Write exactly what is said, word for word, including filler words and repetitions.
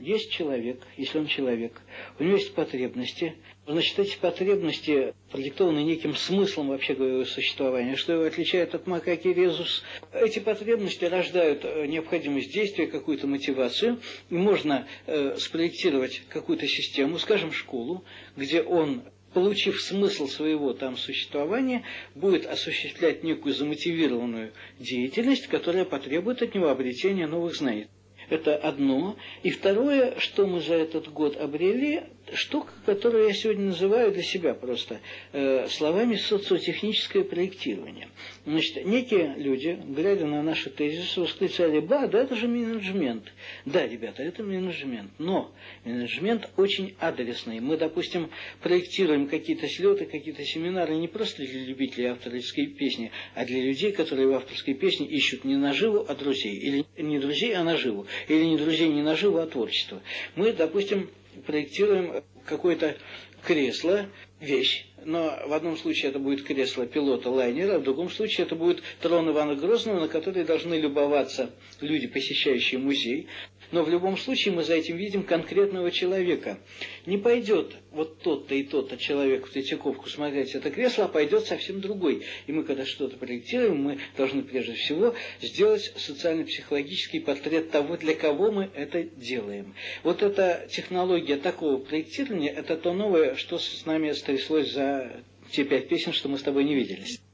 есть человек, если он человек, у него есть потребности, значит, эти потребности продиктованы неким смыслом, вообще говоря, его существования, что его отличает от макаки резус. Эти потребности рождают необходимость действия, какую-то мотивацию, и можно э, спроектировать какую-то систему, скажем, школу, где он, получив смысл своего там существования, будет осуществлять некую замотивированную деятельность, которая потребует от него обретения новых знаний. Это одно. И второе, что мы за этот год обрели, штука, которую я сегодня называю для себя просто э, словами социотехническое проектирование. Значит, некие люди, глядя на наши тезисы, восклицали: «Ба, да это же менеджмент». Да, ребята, это менеджмент, но менеджмент очень адресный. Мы, допустим, проектируем какие-то слеты, какие-то семинары не просто для любителей авторской песни, а для людей, которые в авторской песне ищут не наживу, а друзей. Или не друзей, а наживу. Или не друзей, не наживу, а творчество. Мы, допустим, проектируем какое-то кресло, вещь, но в одном случае это будет кресло пилота лайнера, а в другом случае это будет трон Ивана Грозного, на который должны любоваться люди, посещающие музей. Но в любом случае мы за этим видим конкретного человека. Не пойдет вот тот-то и тот-то человек в Третьяковку смотреть это кресло, а пойдет совсем другой. И мы, когда что-то проектируем, мы должны прежде всего сделать социально-психологический портрет того, для кого мы это делаем. Вот эта технология такого проектирования, это то новое, что с нами стряслось за те пять песен, что мы с тобой не виделись.